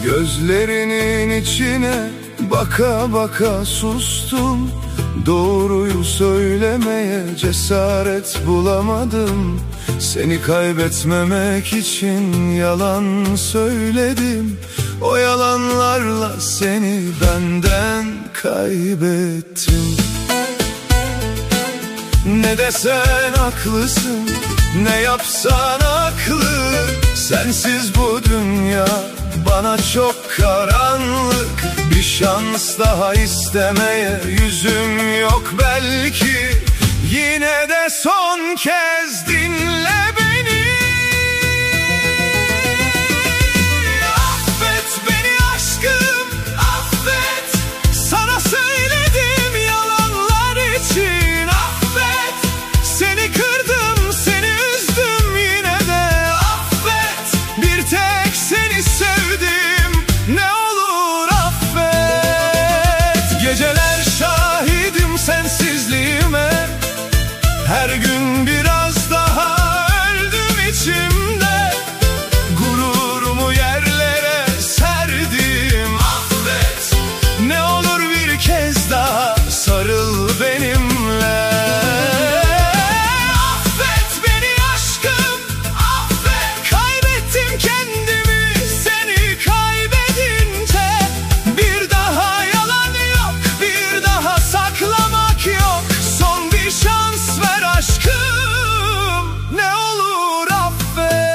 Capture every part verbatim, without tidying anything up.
Gözlerinin içine baka baka sustum. Doğruyu söylemeye cesaret bulamadım. Seni kaybetmemek için yalan söyledim. O yalanlarla seni benden kaybettim. Ne desen haklısın, ne yapsan haklı. Sensiz bu dünya bana çok karanlık. Bir şans daha istemeye yüzüm yok belki. Yine de son kez dinle beni. Affet beni aşkım, affet. Sana söyledim yalanlar için. Affet, seni kırdım, seni üzdüm. Yine de affet, bir tek seni sevdim. Ne olur affet. Geceler şahidim sensizliğime. Her gün biraz daha öldüm içimde. Gururumu yerlere serdim. Affet, ne olur bir kez daha sarıl benimle. Affet beni aşkım, affet. Kaybettim kendimi seni kaybedince. Bir daha yalan yok, bir daha saklamak yok. Son bir şans ver aşkım, ne olur affet.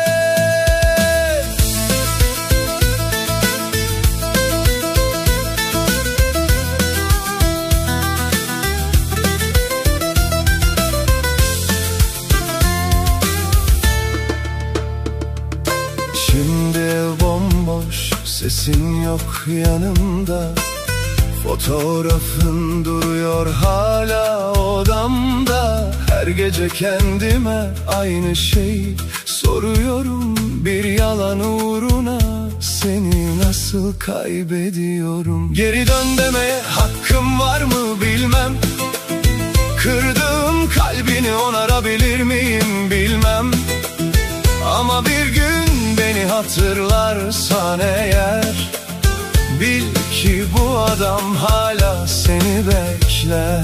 Şimdi ev bomboş, sesin yok yanımda. Fotoğrafın duruyor hala odamda. Her gece kendime aynı şeyi soruyorum. Bir yalan uğruna seni nasıl kaybediyorum? Geri dön demeye hakkım var mı bilmem. Kırdığım kalbini onarabilir miyim bilmem. Ama bir gün beni hatırlarsan eğer, bil ki bu adam hala seni bekler.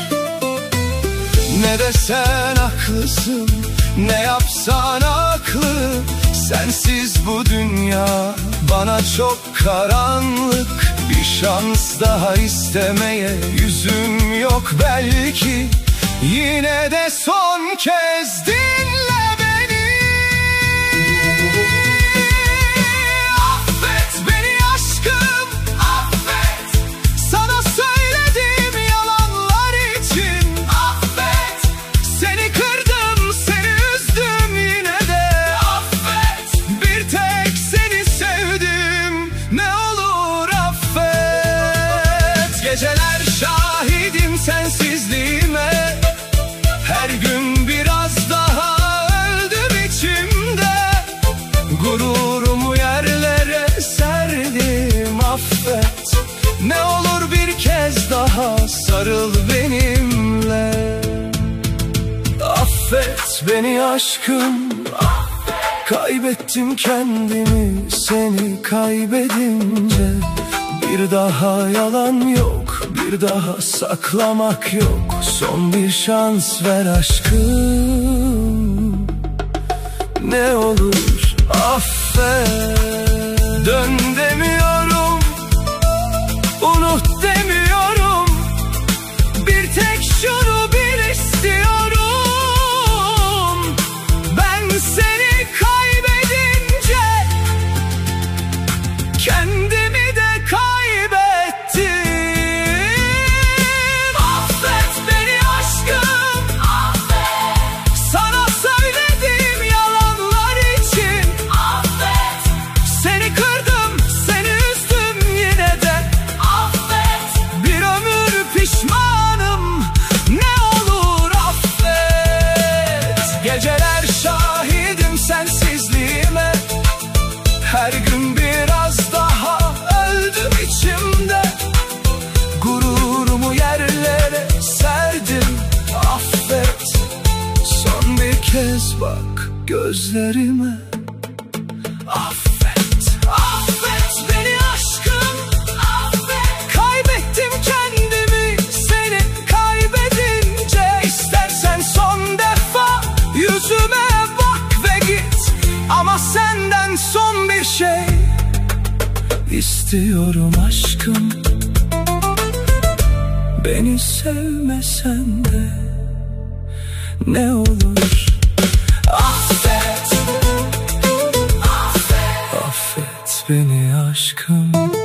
Ne desen haklısın, ne yapsan haklı. Sensiz bu dünya bana çok karanlık. Bir şans daha istemeye yüzüm yok belki. Yine de son kez dinle beni. Affet beni aşkım, affet. Sana söyledim yalanlar için. Affet, seni kırdım, seni üzdüm. Yine de affet, bir tek seni sevdim. Ne olur affet. Geceler şahidim sensizliğime. Her gün biraz daha öldüm içimde. Gururumu yerlere serdim. Affet, ne olur bir kez daha sarıl benimle. Affet beni aşkım, kaybettim kendimi seni kaybedince. Bir daha yalan yok, bir daha saklamak yok. Son bir şans ver aşkım, ne olur affet. Dön demiyorum, unut demiyorum. Bir tek şunu bil istiyorum. Ben seni kaybedince kendimi de kaybettim. Affet beni aşkım, affet. Sana söyledim yalanlar için. Affet, seni kırdım, seni üzdüm. Yine de affet, bir ömür pişmanım. Ne olur affet. Geceler şahidim sensizliğime. Her gün biraz daha öldüm içimde. Gururumu yerlere serdim. Affet, son bir kez bak gözlerime. Affet, affet beni son bir şey istiyorum aşkım. Beni sevmesen de ne olur, affet, affet, affet beni aşkım.